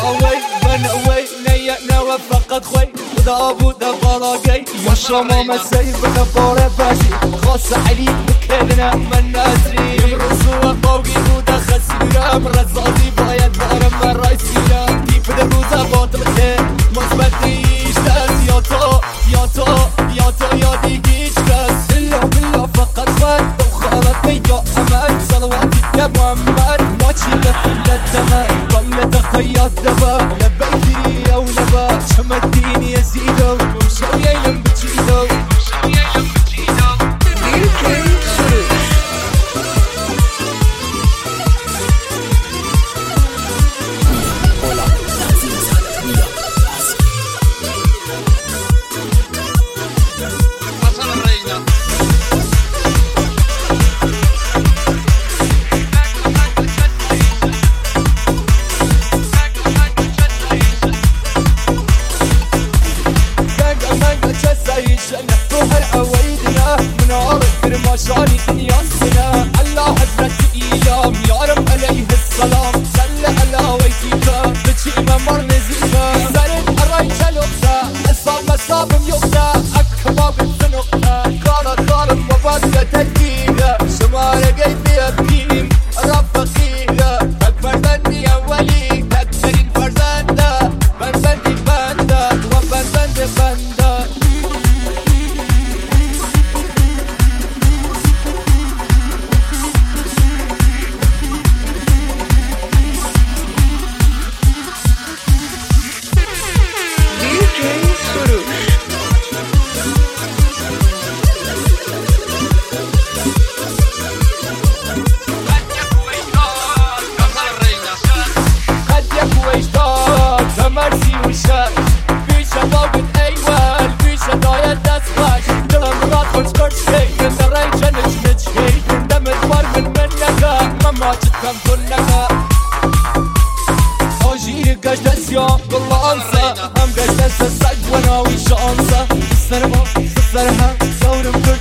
اوي من اوي نيأنا فقط خوي خدا بوده بالاقي يا شما مسيب نفاره باشي خاص علي بكلنا من نازري يمرسوا قوي بوده خسيرة مرزازي بايد بارم من رايسيرة كيف دروزة باطلته مثبتيش دست يا تو يا ديجيش دست إلا بالله فقط خد وخالتني يا أمل صلواتي يا محمد ما تشيل في الدماء ضل تخيط دبا لبيتي يا ولبا شمتيني يا زيدو ومشوية يلم بتشيدو شاني دنيا السنة الله حضرت إيلام يا رب عليه السلام سل على ويتيكا بتشي ممر نزيكا سرد الرأي جلوكتا أصاب ميوكتا أكباب الثنوكتا قال ظالم وبادلة تدقيقة شمال قيبي أبكيم رب فقيقة أكبر بندي أولي أكبرين فرزاندا من بندي بندا ومن بندي بندا مرسي وشاش في شباب ايوال في شدايا دسخاش دم رات ونسكرت شي نزري جنج نجي دم دوار من منك ماما جتكم كلك اجي قاش دسيا بالله انسى هم قاش دس السق وانا ويش انسى السرها صورم كل